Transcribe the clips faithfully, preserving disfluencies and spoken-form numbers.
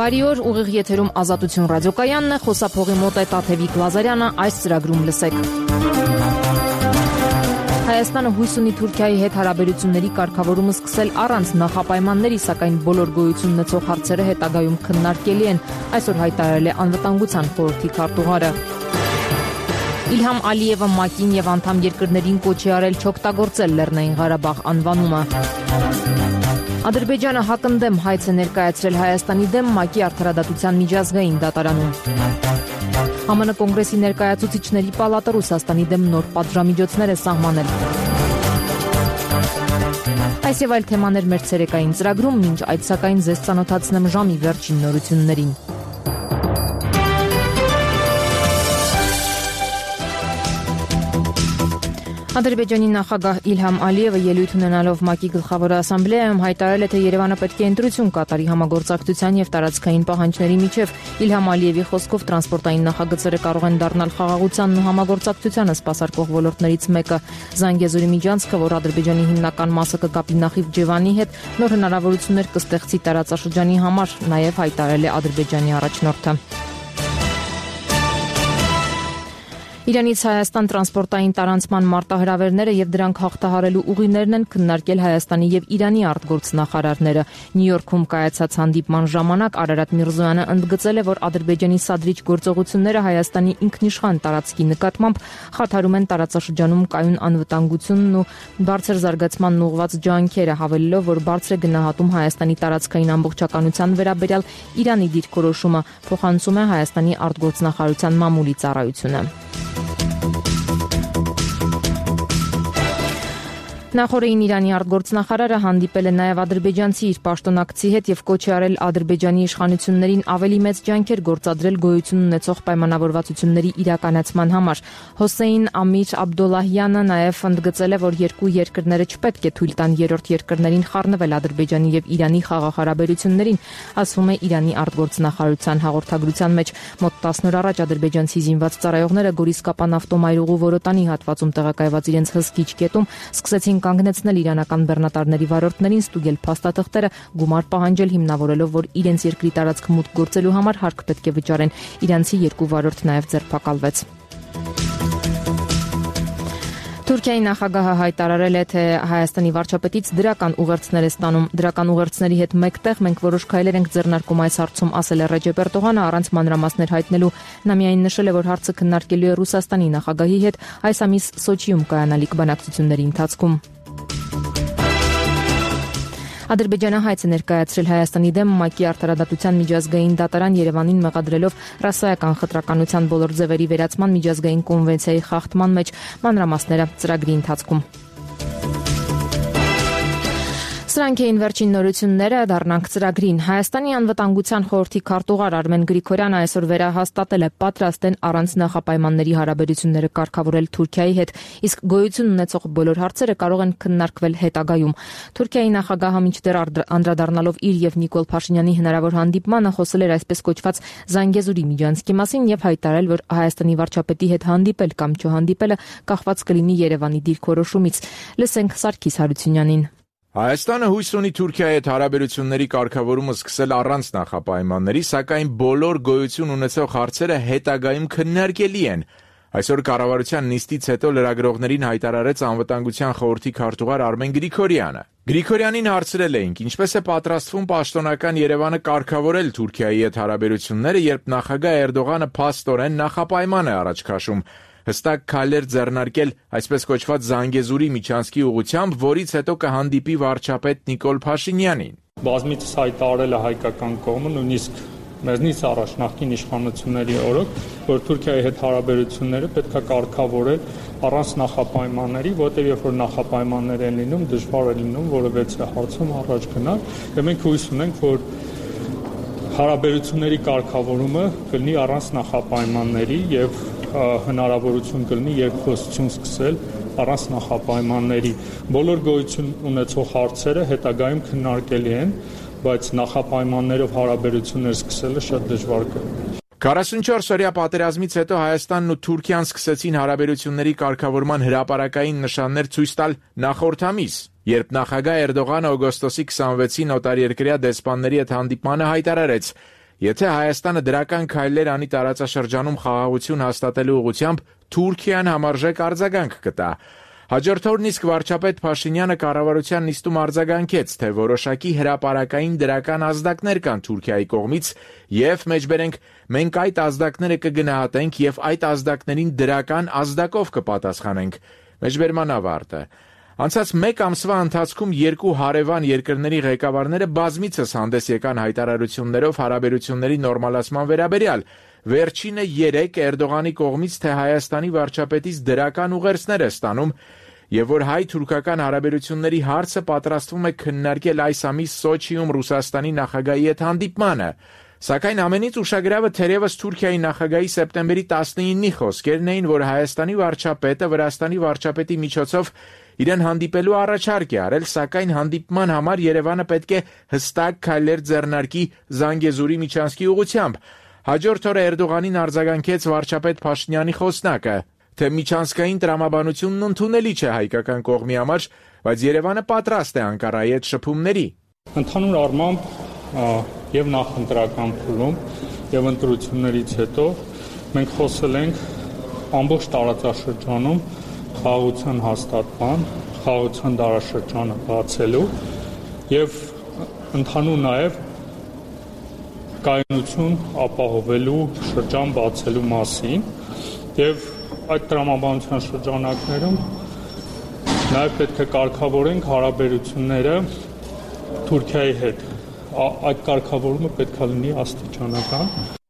Բարի օր, ուղիղ եթերում Ազատություն ռադիոկայանն է, խոսափողի մոտ է Տաթևիկ Լազարյանը, այս ծրագրում լսեք։ Հայաստանը հույս ունի Թուրքիայի հետ հարաբերությունների կարգավորումը սկսել առանց նախապայմանների, սակայն բոլոր գոյություն ունեցող հարցերը հետագայում քննարկելի են, այսօր հայտարարել է Անվտանգության խորհրդի քարտուղարը։ Իլհամ Ալիևը ՄԱԿ-ին եւ անդամ երկրներին կոչ է արել չօգտագործել Լեռնային Ղարաբաղ անվանումը։ Ադրբեջանը հակընդդեմ հայց է ներկայացրել Հայաստանի դեմ ՄԱԿ-ի արդարադատության միջազգային դատարանում։ ԱՄՆ կոնգրեսի ներկայացուցիչների պալատը Ռուսաստանի դեմ նոր պատժամիջոցներ է սահմանել։ Այս եւ այլ թեմաներ մեր ցերեկային ծրագրում, մինչ այդ սակայն ձեզ ծանոթացնեմ ժամի վերջին նորություններին։ Ադրբեջանի նախագահ Իլհամ Ալիևը ելույթ ունենալով ՄԱԿ-ի գլխավոր ասամբլեայում հայտարարել է, թե Երևանը պետք է ընտրություն կատարի համագործակցության եւ տարածքային պահանջների միջև։ Իլհամ Ալիևի խոսքով տրանսպորտային նախագծերը կարող են դառնալ խաղաղությանն ու համագործակցությանը սպասարկող ոլորտներից մեկը։ Զանգեզուրի միջանցքը, որ Ադրբեջանի հիմնական մասը կկապի Նախիջևանի հետ, նոր հնարավորություններ կստեղծի տարածաշրջանի համար, նաեւ հայտարարել է Ադրբեջանի առաջնորդը։ Իրանից Հայաստան տրանսպորտային տարանցման մարտահրավերները եւ դրանք հաղթահարելու ուղիներն են քննարկել Հայաստանի եւ Իրանի արտգործնախարարները։ Նյու Յորքում կայացած հանդիպման ժամանակ Արարատ Միրզոյանը ընդգծել է, որ Ադրբեջանի սադրիչ գործողությունները Հայաստանի ինքնիշխան տարածքի նկատմամբ խաթարում են տարածաշրջանում կայուն անվտանգությունն ու բարձր զարգացմանն ուղղված ջանքերը, հավելելով, որ բարձր է գնահատում Հայաստանի տարածքային ամբողջականության վերաբերյալ Իրանի դիրքորոշումը, փոխանցում է Հայաստանի արտգործնախարարության մամուլի ծառայությունը։ Նախորդին Իրանի արտգործնախարարը հանդիպել է նաև ադրբեջանցի իր պաշտոնակցի հետ եւ կոչ է արել Ադրբեջանի իշխանություններին ավելի մեծ ջանքեր գործադրել գոյություն ունեցող պայմանավորվածությունների իրականացման համար։ Հոսեյն Ամիր Աբդոլլահյանը նաև ընդգծել է, որ երկու երկրները չպետք է թույլ տան երրորդ երկրներին խառնվել Ադրբեջանի եւ Իրանի խաղաղ հարաբերություններին, ասվում է Իրանի արտգործնախարարության հաղորդագրության մեջ։ Մոտ տասն օր առաջ ադրբեջանցի զինված ծառայողները Գորիսկապան ավտոմայրուղու Որոտանի հատվածում տեղակայված իրենց հսկիչ կետում սկսեցին կանգնեցնել իրանական բեռնատարների վարորդներին, ստուգել փաստաթղթերը, գումար պահանջել, հիմնավորելով, որ իրենց երկրի տարածք մուտք գործելու համար հարկ պետք է վճարեն։ Իրանցի երկու վարորդ նաև ձերբակալվեց։ Թուրքիայի նախագահը հայտարարել է, թե Հայաստանի վարչապետից դրական ուղերձներ է ստանում։ Դրական ուղերձների հետ մեկտեղ մենք որոշ քայլեր ենք ձեռնարկում այս հարցում, ասել է Ռեջեփ Էրդողանը, առանց մանրամասներ հայտնելու։ Նա միայն նշել է, որ հարցը քննարկելու է Ռուսաստանի նախագահի հետ այս ամիս Սոչիում կայանալիք բանակցությունների ընթացքում։ Ադրբեջանը հայց է ներկայացրել Հայաստանի դեմ ՄԱԿ-ի արդարադատության միջազգային դատարան Երևանին մեղադրելով ռասայական խտրականության բոլոր ձևերի վերացման միջազգային կոնվենցիայի խախտման մեջ, մանրամասները ծրագրի ընթացքում։ Սրանք էին վերջին նորությունները, դառնանք ծրագրին։ Հայաստանի անվտանգության խորհրդի քարտուղար Արմեն Գրիգորյանը այսօր վերահաստատել է պատրաստ են առանց նախապայմանների հարաբերությունները կարգավորել Թուրքիայի հետ, իսկ գոյություն ունեցող բոլոր հարցերը կարող են քննարկվել հետագայում։ Թուրքիայի նախագահը մինչդեռ անդրադառնալով իր եւ Նիկոլ Փաշինյանի հնարավոր հանդիպմանը խոսել էր այսպես կոչված Զանգեզուրի միջանցքի մասին եւ հայտարարել, որ Հայաստանի վարչապետի հետ հանդիպել կամ չհանդիպելը կախված կլինի Երևանի դիրքորոշումից։ Լսենք Սարգիս Հարությունյանին։ Հայաստանը հույս ունի Թուրքիայի հետ հարաբերությունների կարգավորումը սկսել առանց նախապայմանների, սակայն բոլոր գոյություն ունեցող հարցերը հետագայում քննարկելի են։ Այսօր կառավարության նիստից հետո լրագրողներին հայտարարեց Անվտանգության խորհրդի քարտուղար Արմեն Գրիգորյանը։ Գրիգորյանին հարցրել էինք, ինչպես է պատրաստվում պաշտոնական Երևանը կարգավորել Թուրքիայի հետ հարաբերությունները, երբ նախագահ Էրդողանը փաստորեն նախապայման է առաջ քաշում։ Հստակ քայլեր ձեռնարկել այսպես կոչված Զանգեզուրի միջանցքի ուղղությամբ, որից հետո կհանդիպի վարչապետ Նիկոլ Փաշինյանին։ Բազմիցս հայտարարել է հայկական կողմը, նույնիսկ մեզնից առաջ նախկին իշխանությունների օրոք, որ Թուրքիայի հետ հարաբերությունները պետք է կարգավորել առանց նախապայմանների, որտեղ երբ որ նախապայմաններ են լինում, դժվար է լինում որևէ հարցում առաջ գնալ, եւ մենք հույս ունենք, որ հարաբերությունների կարգավորումը կլինի առանց նախապայմանների եւ հնարավորություն կլինի երկխոսություն սկսել առանց նախապայմանների։ Բոլոր գոյություն ունեցող հարցերը հետագայում քննարկելի են, բայց նախապայմաններով հարաբերություններ սկսելը շատ դժվար կլինի։ քառասունչորս օրյա պատերազմից հետո Հայաստանն ու Թուրքիան սկսեցին հարաբերությունների կարգավորման հրապարակային նշաններ ցույց տալ նախորդ ամիս, երբ նախագահ Էրդողանը օգոստոսի քսանվեցին օտարերկրյա դեսպանների հետ հանդիպմանը հայտարարեց. Եթե Հայաստանը դրական քայլեր անի տարածաշրջանում խաղաղություն հաստատելու ուղղությամբ, Թուրքիան համարժեք արձագանք կտա։ Հաջորդ օրն իսկ վարչապետ Փաշինյանը կառավարության նիստում արձագանքեց, թե որոշակի հրապարակային դրական ազդակներ կան Թուրքիայի կողմից եւ մեջբերենք մենք այդ ազդակները կգնահատենք եւ այդ ազդակներին դրական ազդակով կպատասխանենք։ Մեջբերման ավարտը։ Անցած մեկ ամսվա ընթացքում երկու հարևան երկրների ղեկավարները բազմիցս հանդես եկան հայտարարություններով հարաբերությունների նորմալացման վերաբերյալ։ Վերջինը երեկ Էրդողանի կողմից, թե Հայաստանի վարչապետից դրական ուղերձներ է ստանում եւ որ հայ-թուրքական հարաբերությունների հարցը պատրաստվում է քննարկել այս ամիս Սոչիում Ռուսաստանի նախագահի հետ հանդիպմանը։ Սակայն ամենից ուշագրավը թերևս Թուրքիայի նախագահի սեպտեմբերի տասնինի խոսքերն էին, որ Հայաստանի վարչապետը Վրաստանի վարչապետի միջոցով իրեն հանդիպելու առաջարկ է արել, սակայն հանդիպման համար Երևանը պետք է հստակ քայլեր ձեռնարկի Զանգեզուրի միջանցքի ուղղությամբ։ Հաջորդ օրը Էրդողանին արձագանքեց վարչապետ Փաշինյանի խոսնակը, թե միջանցքային տրամաբանությունն ընդունելի չէ հայկական կողմի համար, բայց Երևանը պատրաստ է Անկարայի հետ շփումների։ Ընդհանուր առմամբ եւ նախընտրական փուլում եւ ընտրություններից հետո մենք խոսել ենք ամբողջ տարածաշրջանում խաղաղության հաստատման, խաղաղության դարաշրջանը բացելու եւ ընդհանուր նաեւ կայունություն ապահովելու շրջան բացելու մասին եւ այդ տրամաբանության շրջանակներում նաեւ պետք է կարգավորենք հարաբերությունները Թուրքիայի հետ։ Այդ կարգավորումը պետք է լինի աստիճանական։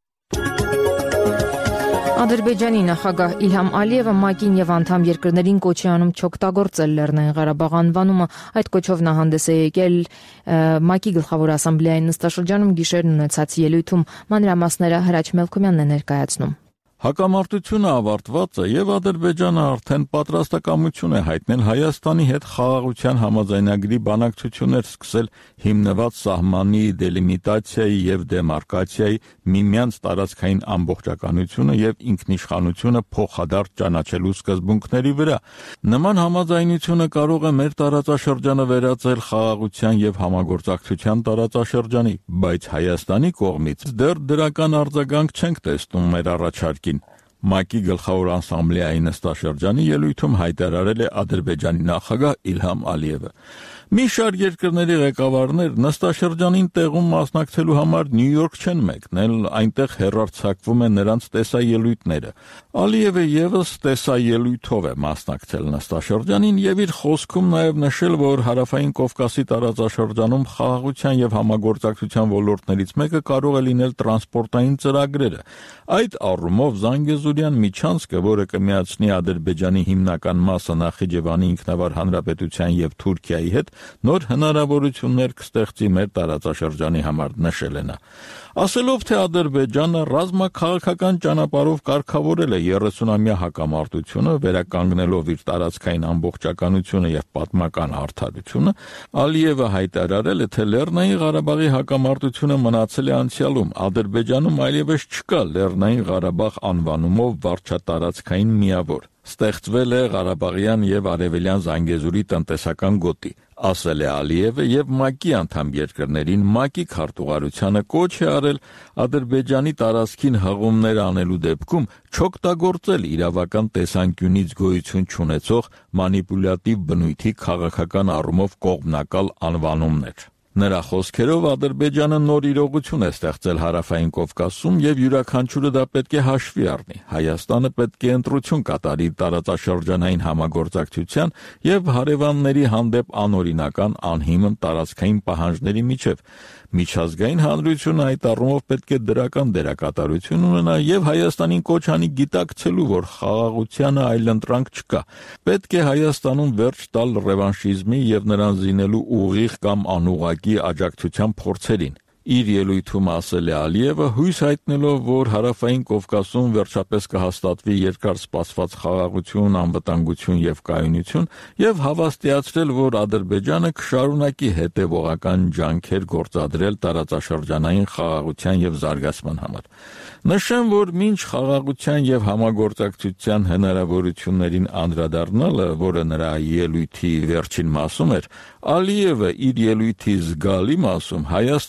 Ադրբեջանի նախագահ Իլհամ Ալիևը ՄԱԿ-ին եւ անդամ երկրներին կոչ է անում չօգտագործել Լեռնային Ղարաբաղ անվանումը։ Այդ կոչով նա հանդես է եկել ՄԱԿ-ի գլխավոր ասամբլեայի նստաշրջանում գիշերն ունեցած ելույթում։ Մանրամասները Հրաչ Մելքոմյանն է ներկայացնում։ Հակամարտությունը ավարտված է եւ Ադրբեջանը արդեն պատրաստակամություն է հայտնել Հայաստանի հետ խաղաղության համաձայնագրի բանակցություններ սկսել հիմնված սահմանի դելիմիտացիայի եւ դեմարկացիայի, միմյանց տարածքային ամբողջականությունը եւ ինքնիշխանությունը փոխադարձ ճանաչելու սկզբունքների վրա։ Նման համաձայնությունը կարող է մեր տարածաշրջանը վերածել խաղաղության եւ համագործակցության տարածաշրջանի, բայց Հայաստանի կողմից դեռ դրական արձագանք չենք տեսնում մեր առաջարկին։ ՄԱԿ-ի գլխավոր ասամբլեայի նստաշրջանի ելույթում հայտարարել է Ադրբեջանի նախագահ Իլհամ Ալիևը։ Մի շարք երկրների ղեկավարներ նստաշրջանին տեղում մասնակցելու համար Նյու Յորք չեն մեկնել, այնտեղ հեռարձակվում են նրանց տեսաելույթները։ Ալիևը եւս տեսաելույթով է մասնակցել նստաշրջանին եւ իր խոսքում նաեւ նշել, որ Հարավային Կովկասի տարածաշրջանում խաղաղության եւ համագործակցության ոլորտներից մեկը կարող է լինել տրանսպորտային ծրագրերը։ Այդ առումով Զանգեզուրյան միջանցքը, որը կմիացնի Ադրբեջանի հիմնական մասը Նախիջևանի ինքնավար հանրապետության եւ Թուրքիայի հետ, նոր հնարավորություններ կստեղծի մեր տարածաշրջանի համար, նշել է նա։ Ասելով, թե Ադրբեջանը ռազմաքաղաքական ճանապարհով կարգավորել է երեսունամյա հակամարտությունը, վերականգնելով իր տարածքային ամբողջականությունը եւ պատմական արդարությունը, Ալիևը հայտարարել է, թե Լեռնային Ղարաբաղի հակամարտությունը մնացել է անցյալում։ Ադրբեջանում այլևս չկա Լեռնային Ղարաբաղ անվանումով վարչատարածքային միավոր։ Ստեղծվել է Ղարաբաղյան եւ Արևելյան Զանգեզուրի տնտեսական գոտի, ասել է Ալիևը եւ ՄԱԿ-ի անդամ երկրներին ՄԱԿ-ի քարտուղարությանը կոչ է արել Ադրբեջանի տարածքին հղումներ անելու դեպքում չօգտագործել իրավական տեսանկյունից գոյություն չունեցող մանիպուլյատիվ բնույթի քաղաքական առումով կողմնակալ անվանումներ։ Նրա խոսքերով Ադրբեջանը նոր իրողություն է ստեղծել Հարավային Կովկասում եւ յուրաքանչյուրը դա պետք է հաշվի առնի։ Հայաստանը պետք է ընտրություն կատարի տարածաշրջանային համագործակցության եւ հարևանների հանդեպ անօրինական անհիմն տարածքային պահանջների միջև։ Միջազգային հանրությունը այդ առումով պետք է դրական դերակատարություն ունենա եւ Հայաստանին կոչ անի գիտակցելու, որ խաղաղությանը այլընտրանք չկա։ Պետք է Հայաստանում վերջ տալ ռևանշիզմի եւ նրան զինելու ուղիղ կամ անուղղակի աջակցության փորձերին։ Իր ելույթում ասել է Ալիևը, հույս հայտնելով, որ Հարավային Կովկասում վերջապես կհաստատվի երկար սպասված խաղաղություն, անվտանգություն եւ կայունություն, եւ հավաստիացրել, որ Ադրբեջանը կշարունակի հետեւողական ջանքեր գործադրել տարածաշրջանային խաղաղության եւ զարգացման համար։ Նշեմ, որ մինչ խաղաղության եւ համագործակցության հնարավորություններին անդրադառնալը, որը նրա ելույթի վերջին մասում էր, Ալիևը իր ելույթի զգալի մասում Հայաստանին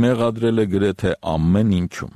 մեղադրել է գրեթե ամեն ինչում։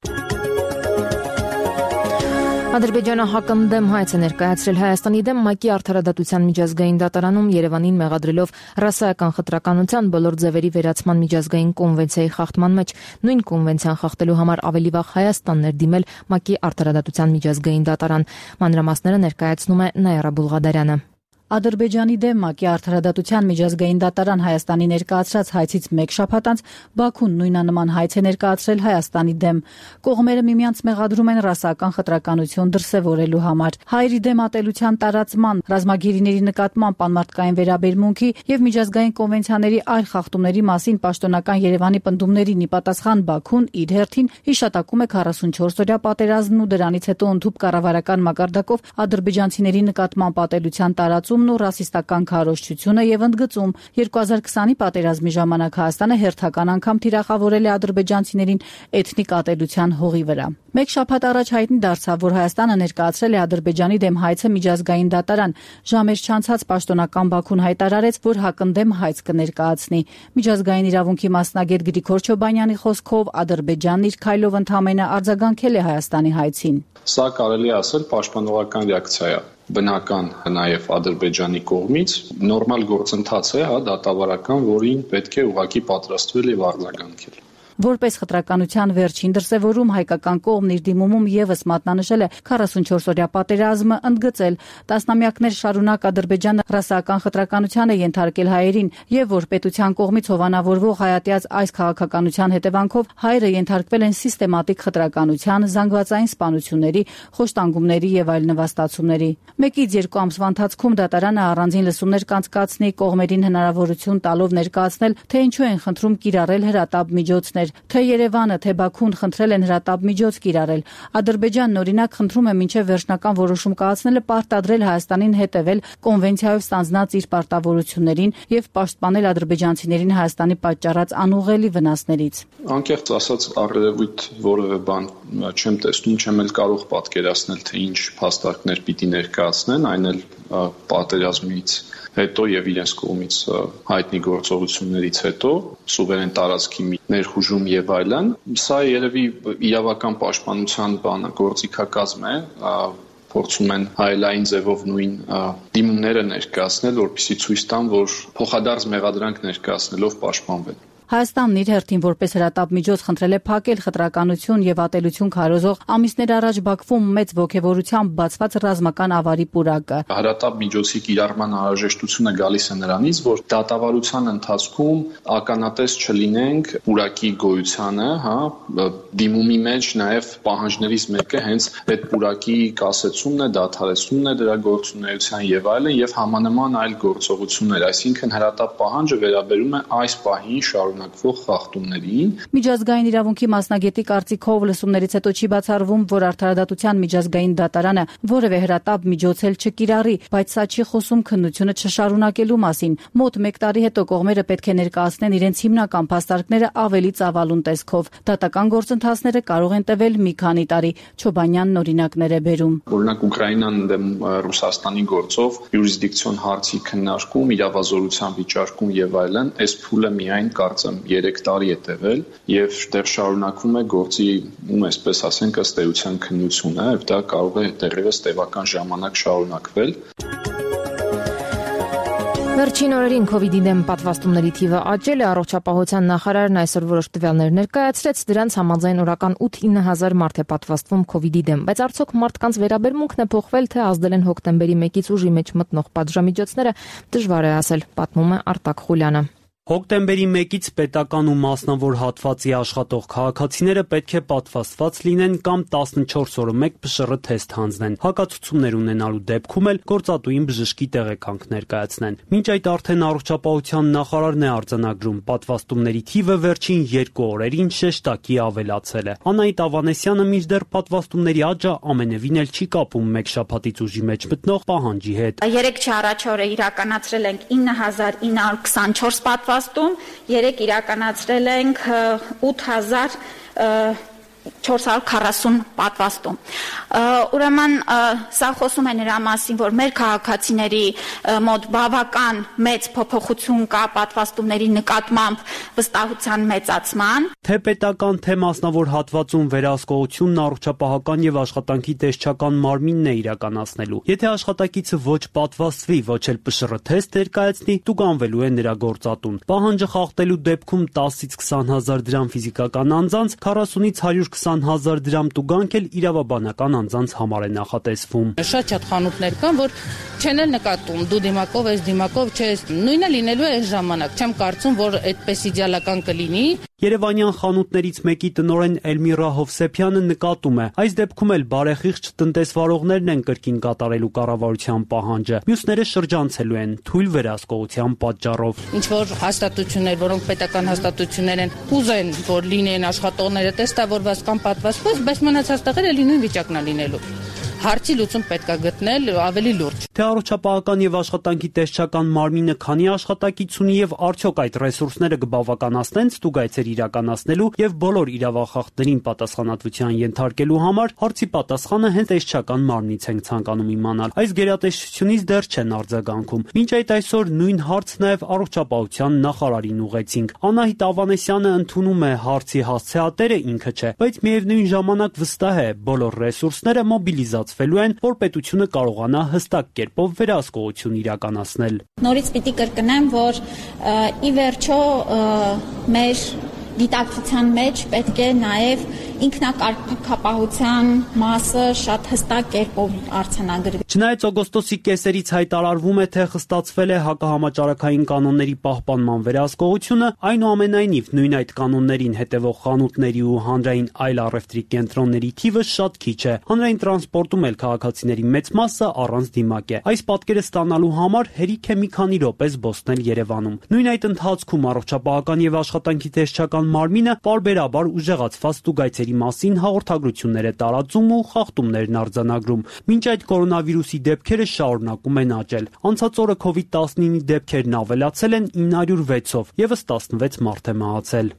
Ադրբեջանը հակընդդեմ հայց է ներկայացրել Հայաստանի դեմ ՄԱԿ-ի արդարադատության միջազգային դատարանում Երևանին մեղադրելով ռասայական խտրականության բոլոր ձևերի վերացման միջազգային կոնվենցիայի խախտման մեջ։ Նույն կոնվենցիան խախտելու համար ավելի վաղ Հայաստանն էր դիմել ՄԱԿ-ի արդարադատության միջազգային դատարան։ Մանրամասները ներկայացնում է Նաիրա Բուլղադարյանը։ Ադրբեջանի դեմ ՄԱԿ-ի արդարադատության միջազգային դատարան Հայաստանի ներկայացրած հայցից մեկ շաբաթ անց Բաքուն նույնանման հայց է ներկայացրել Հայաստանի դեմ։ Կողմերը միմյանց մեղադրում են ռասական խտրականություն դրսևորելու համար, հայերի դեմ ատելության տարածման, ռազմագերիների նկատմամբ անմարդկային վերաբերմունքի եւ միջազգային կոնվենցիաների այլ խախտումների մասին պաշտոնական Երևանի պնդումներին ի պատասխան Բաքուն իր հերթին հիշատակում է քառասունչորս օրյա պատերազմն ու դրանից հետո ընդհուպ կառավարական մակարդակով ադրբեջանցիների նկատմամբ ատելության տարածում ու ռասիստական քարոզչությունը եւ ընդգծում երկու հազար քսանի պատերազմի ժամանակ Հայաստանը հերթական անգամ թիրախավորել է ադրբեջանցիներին էթնիկ ատելության հողի վրա։ Մեկ շաբաթ առաջ հայտնի դարձավ, որ Հայաստանը ներկայացրել է Ադրբեջանի դեմ հայցը միջազգային դատարան։ Ժամեր չանցած պաշտոնական Բաքուն հայտարարեց, որ հակընդդեմ հայց կներկայացնի։ Միջազգային իրավունքի մասնագետ Գրիգոր Չոբանյանի խոսքով Ադրբեջանն իր քայլով ընդհանրապես արձագանքել է Հայաստանի հայցին։ Սա կարելի ասել պաշտպանողական ռեակցիա է։ Բնական նաև Ադրբեջանի կողմից նորմալ գործընթաց է, հա, դատավարական, որին պետք է ուղղակի պատրաստվել եւ արձագանքել։ Որպես խտրականության վերջին դրսևորում հայկական կողմն իր դիմումում եւս մատնանշել է քառասունչորս օրյա պատերազմը, ընդգծել տասնամյակներ շարունակ Ադրբեջանը ռասայական խտրականության է ենթարկել հայերին եւ որ պետության կողմից հովանավորվող հայատյաց այս քաղաքականության հետևանքով հայերը ենթարկվել են սիստեմատիկ խտրականության, զանգվածային սպանությունների, խոշտանգումների եւ այլ նվաստացումների։ Մեկից երկու ամսվա ընթացքում դատարանը առանձին լսումներ կանցկացնի, կողմերին հնարավորություն տալով ներկայացնել, թե ինչու են խնդրում կիրառել հրատապ միջոցներ։ Թե Երևանը, թե Բաքուն խնդրել են հրատապ միջոց կիրառել։ Ադրբեջանն օրինակ խնդրում է մինչև վերջնական որոշում կայացնելը պարտադրել Հայաստանին հետևել կոնվենցիայով ստանձնած իր պարտավորություններին եւ պաշտպանել ադրբեջանցիներին Հայաստանի պատճառած անուղղելի վնասներից։ Անկեղծ ասած, առերևույթ որևէ բան չեմ տեսնում, չեմ էլ կարող պատկերացնել, թե ինչ փաստարկներ պիտի ներկայացնեն, այն էլ պատերազմից հետո եւ իրենց կողմից հայտնի գործողություններից հետո սուվերեն տարածքի ներխուժում եւ այլն։ Սա երևի իրավական պաշտպանության բանը գործիքակազմ է, փորձում են հայելային ձևով նույն դիմումները ներկայացնել, որպեսզի ցույց տան, որ փոխադարձ մեղադրանք ներկայացնելով պաշտպանվել։ Հայաստանն իր հերթին որպես հրատապ միջոց խնդրել է փակել խտրականություն եւ ատելություն քարոզող ամիսներ առաջ Բաքվում մեծ ոգևորությամբ բացված ռազմական ավարի պուրակը։ Հրատապ միջոցի կիրառման անհրաժեշտությունը գալիս է նրանից, որ դատավարության ընթացքում ականատես չլինենք պուրակի գոյությանը, հա, դիմումի մեջ նաեւ պահանջներից մեկը հենց այդ պուրակի կասեցումն է, դադարեցումն է դրա գործունեության եւ այլն եւ համանման այլ գործողություններ, այսինքն հրատապ պահանջը վերաբերում է այս պահին շարունակ խախտումներին։ Միջազգային իրավունքի մասնագետի կարծիքով լսումներից հետո չի բացառվում, որ արդարադատության միջազգային դատարանը որևէ հրատապ միջոց էլ չկիրառի, բայց սա չի խոսում քննությունը չշարունակելու մասին։ Մոտ մեկ տարի հետո կողմերը պետք է ներկայացնեն իրենց հիմնական փաստարկները ավելի ծավալուն տեսքով։ Դատական գործընթացները կարող են տևել մի քանի տարի։ Չոբանյանն օրինակներ է բերում։ Օրինակ Ուկրաինան դեմ Ռուսաստանի գործով յուրիսդիկցիոն հարցի քննարկում, իրավազորության վիճարկում եւ այլն, այս փուլը միայն կարծեմ երեք տարի է տևել եւ դեռ շարունակվում է գործի, ում այսպես ասենք, ըստ էության քննությունը, եւ դա կարող է դեռևս տևական ժամանակ շարունակվել։ Վերջին օրերին COVID-ի դեմ պատվաստումների թիվը աճել է, առողջապահության նախարարն այսօր որոշ տվյալներ ներկայացրեց, դրանց համաձայն օրական ութ-ինը հազար մարդ է պատվաստվում COVID-ի դեմ, բայց արդյոք մարդկանց վերաբերմունքն է փոխվել, թե ազդել են հոկտեմբերի մեկից ուժի մեջ մտնող պատժամիջոցները, դժվար է ասել, պատմում է Արտակ Խուլյանը։ Հոկտեմբերի մեկից պետական ու մասնավոր հատվածի աշխատող քաղաքացիները պետք է պատվաստված լինեն կամ տասնչորս օրը մեկ Փ Շ Ռ թեստ հանձնեն։ Հակացություններ ունենալու դեպքում էլ գործատուին բժշկի տեղեկանք ներկայացնեն։ Մինչ այդ արդեն առողջապահության նախարարն է արձանագրում, պատվաստումների թիվը վերջին երկու օրերին շեշտակի ավելացել է։ Անահիտ Ավանեսյանը մինչդեռ պատվաստումների աճը ամենևին էլ չի կապում մեկ շաբաթից ուժի մեջ մտնող պահանջի հետ։ Երեք չառաջ օրը իրականացրել ենք ինը հազար ինը հարյուր քսանչորս պատվաստում, երեք իրականացրել ենք ութ հազար չորս հարյուր քառասուն պատվաստում։ Ուրեմն սա խոսում է նրա մասին, որ մեր քաղաքացիների մոտ բավական մեծ փոփոխություն կա պատվաստումների նկատմամբ վստահության մեծացման։ Թե պետական, թե մասնավոր հատվածում վերահսկողությունն առողջապահական եւ աշխատանքի տեսչական մարմինն է իրականացնելու։ Եթե աշխատակիցը ոչ պատվաստվի, ոչ էլ Պ Շ R թեստ ներկայացնի, տուգանվելու է նրա գործատուն։ Պահանջը խախտելու դեպքում տասից քսան հազար դրամ ֆիզիկական անձանց, քառասունից հարյուր քսան հազար դրամ տուգանք էլ իրավաբանական անձանց համար է նախատեսվում։ Շատ-շատ խանութներ կան, որ չեն էլ նկատում, դու դիմակով ես, դիմակով չես, նույնը լինելու է այս ժամանակ։ Չեմ կարծում, որ այդպես իդեալական կլինի։ Երևանյան խանութներից մեկի տնօրեն Էլմիրա Հովսեփյանը նկատում է, այս դեպքում էլ բարեխիղճ տնտեսվարողներն են կրկին կատարելու կառավարության պահանջը, մյուսները շրջանցելու են թույլ վերահսկողության պատճառով։ Ինչ որ հաստատություններ, որոնք պետական հաստատություններ են, ուզեն, որ լինեն աշխատողները տեստավորված կամ պատվաստված, բայց մնացած տեղերը նույն վիճակն է լինելու։ Հարցի լուծում պետք է գտնել ավելի լուրջ։ Թե առողջապահական եւ աշխատանքի տեսչական մարմինը քանի աշխատակից ունի եւ արդյոք այդ ռեսուրսները կբավականացնեն ստուգայցեր իրականացնելու եւ բոլոր իրավախախտներին պատասխանատվության ենթարկելու համար, հարցի պատասխանը հենց տեսչական մարմնից ենք ցանկանում իմանալ։ Այս գերատեսչությունից դեռ չեն արձագանքում։ Մինչ այդ այսօր նույն հարց նաեւ առողջապահության նախարարին ուղեցինք։ Անահիտ Ավանեսյանը ընդունում է հարցի հասցեատերը ինքը չէ, բայց միևնույն ժամանակ վստահ է, բոլոր ռեսուրսները մոբիլիզացված են, որ պետությունը կարողանա հստակ կերպով վերահսկողություն իրականացնել։ Նորից պիտի կրկնեմ, որ ի վերջո մեր դիտակցության մեջ պետք է նաև ինքնակարգապահության մասը շատ հստակ կերպով արձանագրվի։ Չնայած օգոստոսի կեսերից հայտարարվում է, թե խստացվել է հակահամաճարակային կանոնների պահպանման վերահսկողությունը, այնուամենայնիվ նույն այդ կանոններին հետևող խանութների ու հանրային այլ առևտրի կենտրոնների թիվը շատ քիչ է։ Հանրային տրանսպորտում էլ քաղաքացիների մեծ մասը առանց դիմակ է։ Այս պատկերը ստանալու համար հերիք է մի քանի րոպե զբոսնել Երևանում։ Նույն այդ ընթացքում առողջապահական եւ աշխատանքի տեսչական մարմինը պարբերաբար ուժեղացված ստուգայցերի մասին հաղորդագրություններ է տարածում ու խախտումներն արձանագրում։ Մինչ այդ կորոնավիրուսի դեպքերը շարունակում են աճել։ Անցած օրը քովիդ տասնինը դեպքերն ավելացել են ինը հարյուր վեցով, եւս տասնվեց մարդ է մահացել։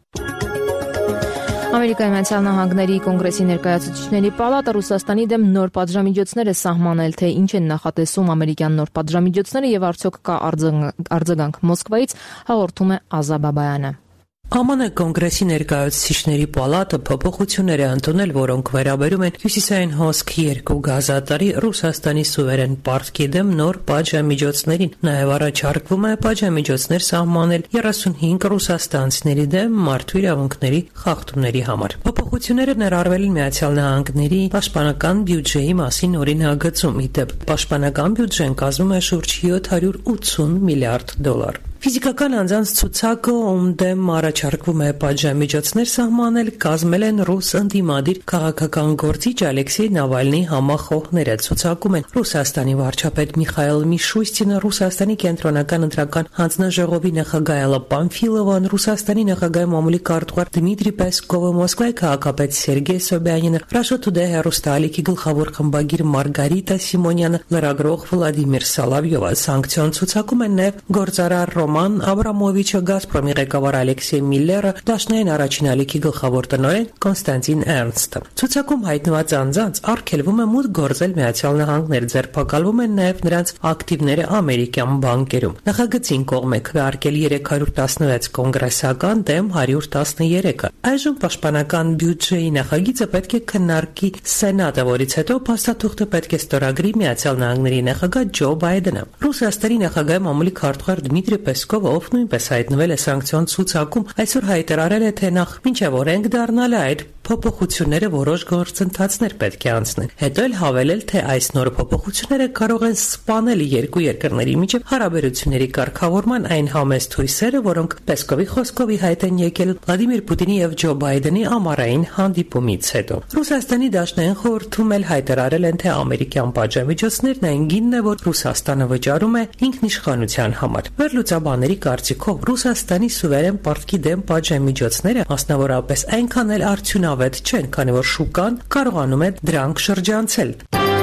Ամերիկայի Միացյալ Նահանգների կոնգրեսի ներկայացուցիչների պալատը Ռուսաստանի դեմ նոր պատժամիջոցներ է սահմանել, թե ինչ են նախատեսում ամերիկյան նոր պատժամիջոցները եւ արդյոք կա արձագանք Մոսկվայից, հաղորդում է Ազա Բաբայանը։ Է Մ Ն կոնգրեսի ներկայացուցիչների պալատը փոփոխություններ է ընդունել, որոնք վերաբերում են հյուսիսային հոսք երկու գազատարի Ռուսաստանի սուվերեն պարտքի դեմ նոր պատժամիջոցներին։ Նաև առաջարկվում է պատժամիջոցներ սահմանել երեսունհինգ ռուսաստանցիների դեմ մարդու իրավունքների խախտումների համար։ Փոփոխությունները ներառվել են Միացյալ Նահանգների պաշտպանական բյուջեի մասին օրինագծում։ Ի դեպ, պաշտպանական բյուջեն կազմում է շուրջ յոթ հարյուր ութսուն միլիարդ դոլար։ Ֆիզիկական անձանց ցուցակը, ում դեմ առաջարկվում է պատժամիջոցներ սահմանել, կազմել են ռուս ընդդիմադիր քաղաքական գործիչ Ալեքսեյ Նավալնիի համախոհները։ Ցուցակում են Ռուսաստանի վարչապետ Միխայել Միշուստինը, Ռուսաստանի կենտրոնական ընտրական հանձնաժողովի նախագահ Ալլա Պամֆիլովան, Ռուսաստանի նախագահի մամուլի քարտուղար Դմիտրի Պեսկովը, Մոսկվայի քաղաքապետ Սերգեյ Սոբյանինը, Russia Today հեռուստաալիքի գլխավոր խմբագիր Մարգարիտա Սիմոնյանը, լրագրող Վլադիմիր Սալավյովը։ Սանկցիոն ցուցակում են նաև գործարար Ռոման Աբրամովիչը, Գազպրոմի ղեկավար Ալեքսեյ Միլլերը, Դաշնային առաջին ալիքի գլխավոր տնօրեն Կոնստանտին Էրնստը։ Ցուցակում հայտնված անձանց արգելվում է մուտք գործել Միացյալ Նահանգներ, ձերբակալվում են նաև նրանց ակտիվները ամերիկյան բանկերում։ Նախագծին կողմ է քվեարկել երեք հարյուր տասնվեց կոնգրեսական դեմ հարյուր տասներեքը։ Այժմ պաշտպանական բյուջեի նախագիծը պետք է քննարկի Սենատը, որից հետո փաստաթուղթը պետք է ստորագրի Միացյալ Նահանգների նախագահ Ջո Բայդենը։ Ռուսաստանի նախագահի մամուլի քարտուղար Դմիտրի Պեսկովը, ով նույնպես հայտնվել է սանկցիոն ցուցակում, այսօր հայտարարել է, թե նախ մինչև օրենք դառնալ է այդ փոփոխությունները որոշ գործընթացներ պետք է անցնեն։ Հետո էլ հավելել, թե այս նոր փոփոխությունները կարող են սպանել երկու երկրների միջև հարաբերությունների կարգավորման այն համեստ հույսերը, որոնք Պեսկովի խոսքով ի հայտ են եկել Վլադիմիր Պուտինի եւ Ջո Բայդենի ամառային հանդիպումից հետո։ Ռուսաստանի դաշնային խորհրդում էլ հայտարարել են, թե ամերիկյան պատժամիջոցներն այն գինն է, որ Ռուսաստանը վճարում է ինքնիշխանության համար։ Վերլուծաբանների կարծիքով Ռուսաստանի սուվերեն պարտքի դեմ պատժամիջոցները մասնավորապես այնքան էլ արդյունավետ չեն, քանի որ շուկան կարողանում է դրանք շրջանցել։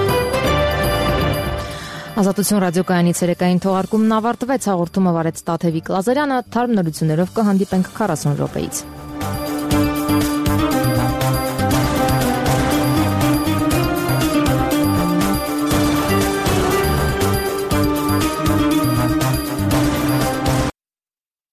Ազատություն ռադիոկայանի ցերեկային թողարկումն ավարտվեց, հաղորդումը վարեց Տաթևիկ Լազարյանը, թարմ նորություններով կհանդիպենք քառասուն րոպեից։